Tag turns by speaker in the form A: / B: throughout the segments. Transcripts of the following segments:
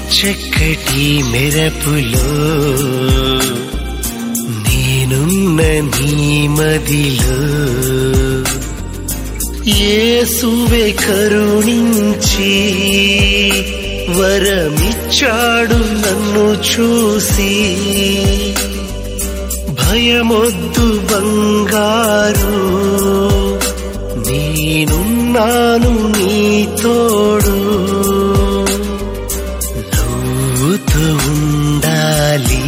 A: చక్కటి మెరపులో నేనున్న నీ మదిలో యేసువే కరుణించి వరమిచ్చాడు నన్ను చూసి. భయమొద్దు బంగారు, నేనున్నాను నీ తోడు. నవ్వుతూ ఉండాలి,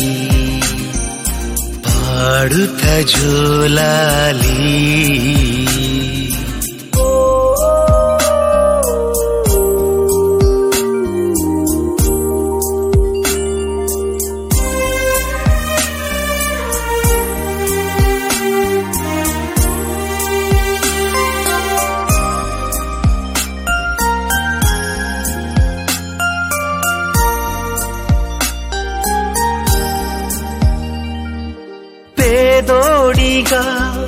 A: పాడుత జోలాలి. పేదోడిగా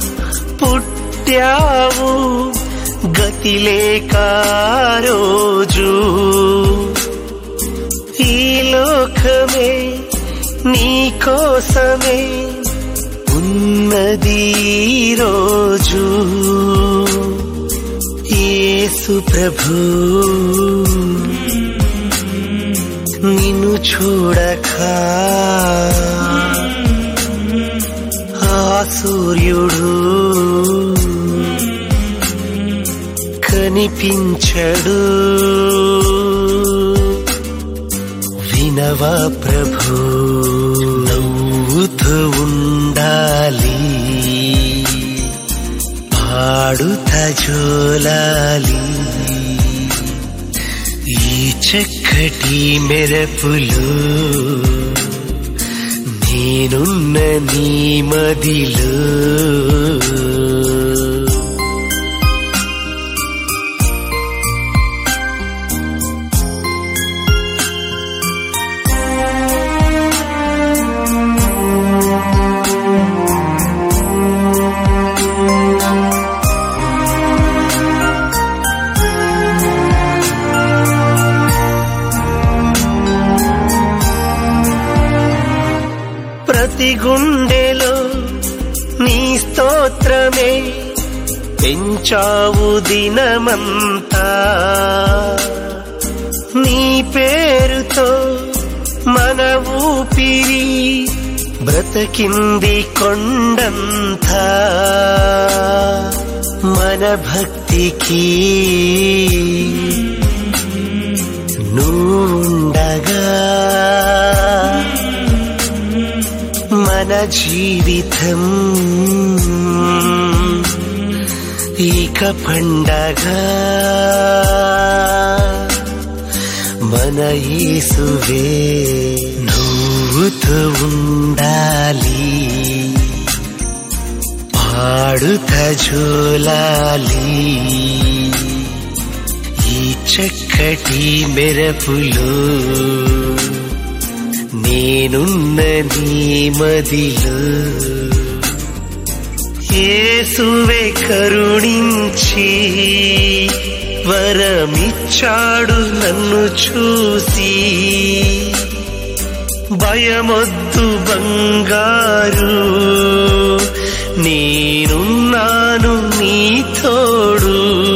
A: పుట్టావు, గతిలేక రోజు ఈ లోకమే నీ కోసమే ఉన్నది రోజు. యేసు ప్రభు నిన్ను చూడక సూర్యుడు కనిపించడు. వినవా ప్రభు, నవ్వుతూ ఉండాలి, పాడుత జోలాలి. ఈ చక్కటి మెరపులో నేనున్న నీ మదిలో. ప్రతి గుండెలో నీ స్తోత్రమే పెంచావు దినమంతా. నీ పేరుతో మన ఊపిరి బ్రతకింది కొండంతా. మన భక్తికి నువ్వుండగా మన జీవితం ఇక పండగ. మన యేసువే నవ్వుతూ ఉండాలి, పాడుత జోలాలి. ఈ చక్కటి మెరపులో నేనున్న నీ మదిలో. యేసువే కరుణించి వరమిచ్చాడు నన్ను చూసి. భయమొద్దు బంగారు, నేనున్నాను నీ తోడు.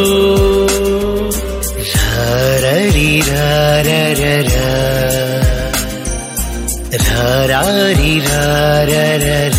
A: రారీ రారీ రారీ రారీ